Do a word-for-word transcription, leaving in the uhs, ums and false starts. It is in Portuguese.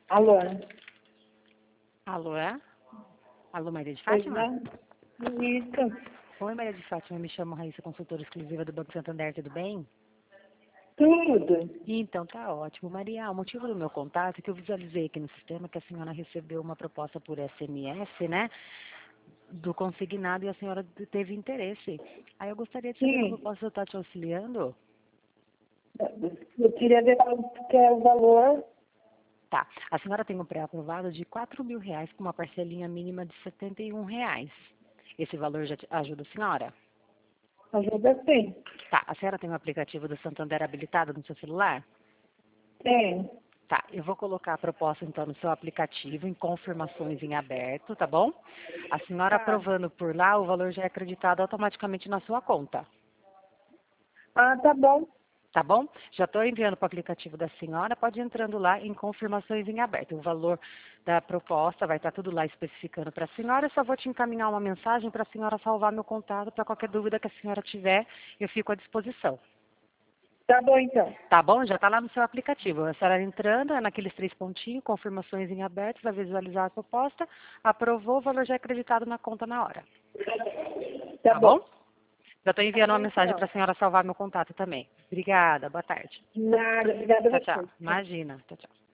Alô? Alô, é? Alô, Maria de Pois Fátima? não? Isso. Oi, Maria de Fátima, me chamo Raíssa, consultora exclusiva do Banco Santander, tudo bem? Tudo. Então, tá ótimo. Maria, o motivo do meu contato é que eu visualizei aqui no sistema que a senhora recebeu uma proposta por S M S, né, do consignado e a senhora teve interesse. Aí eu gostaria de saber como eu Sim. posso estar te auxiliando. Eu queria ver qual que é o valor. Tá, a senhora tem um pré-aprovado de quatro mil reais com uma parcelinha mínima de setenta e um reais. Esse valor já te ajuda a senhora? Ajuda sim. Tá, a senhora tem um aplicativo do Santander habilitado no seu celular? Tem. Tá, eu vou colocar a proposta então no seu aplicativo, em confirmações em aberto, tá bom? A senhora Tá. aprovando por lá, o valor já é acreditado automaticamente na sua conta, Ah, tá bom. tá bom? Já estou enviando para o aplicativo da senhora, pode ir entrando lá em confirmações em aberto. O valor da proposta vai estar tudo lá especificando para a senhora, eu só vou te encaminhar uma mensagem para a senhora salvar meu contato, para qualquer dúvida que a senhora tiver, eu fico à disposição. Tá bom, então. Tá bom? Já está lá no seu aplicativo. A senhora entrando, é naqueles três pontinhos, confirmações em aberto, vai visualizar a proposta, aprovou, o valor já é acreditado na conta na hora. Tá Tá bom? bom. Já estou Tá enviando bom, uma mensagem para então. a senhora salvar meu contato também. Obrigada, boa tarde. Nada. Obrigada Tchau, a tchau. você. Imagina. Tchau, tchau.